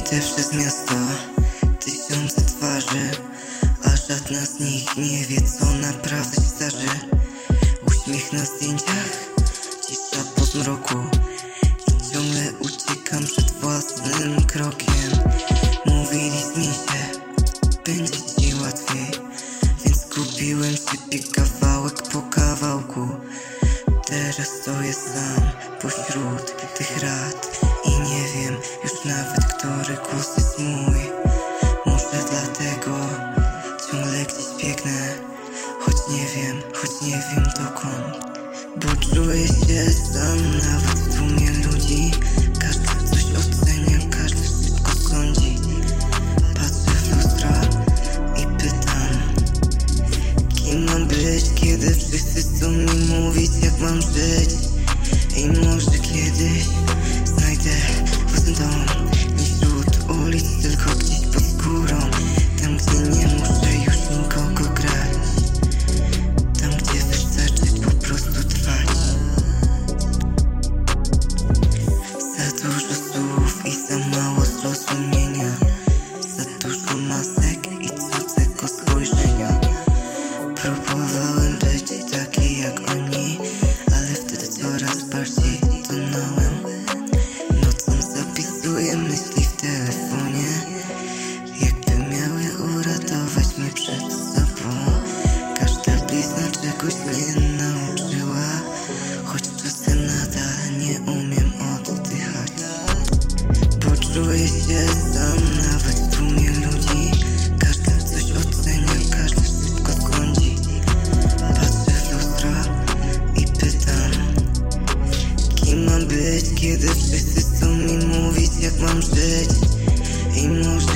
Idę przez miasto, tysiące twarzy, a żadna z nich nie wie, co naprawdę się zdarzy. Uśmiech na zdjęciach, cisza po zmroku i ciągle uciekam przed własnym krokiem. Mówili zmień się, będzie ci łatwiej, więc kupiłem sobie kawałek po kawałku. Teraz stoję sam pośród tych rad i nie wiem już nawet, który głos jest mój. Może dlatego ciągle gdzieś biegnę, choć nie wiem dokąd. Bo czuję się sam nawet w tłumie ludzi. Każdy coś ocenia, każdy szybko sądzi. Patrzę w lustra i pytam, kim mam być, kiedy wszyscy chcą mi mówić, jak mam żyć. I może kiedyś znajdę własny dom, nie wśród ulic, tylko gdzieś pod skórą. Tam, gdzie nie muszę już nikogo grać, tam, gdzie wystarczy po prostu trwać. Za dużo słów i za mało zrozumienia, za dużo masek i cudzego spojrzenia. Próbowałem być taki jak oni, ale wtedy coraz bardziej tonąłem. Nocą zapisuję myśli w telefonie, jakby miały uratować mnie przed sobą. Każda blizna czegoś mnie nauczyła, choć czasem nadal nie umiem oddychać. Bo czuję się sam nawet w tłumie ludzi. Każdy coś ocenia, każdy szybko skądzi. Patrzę w lustra i pytam, kim mam być, kiedy wszyscy chcą mi mówić, jak mam żyć. I może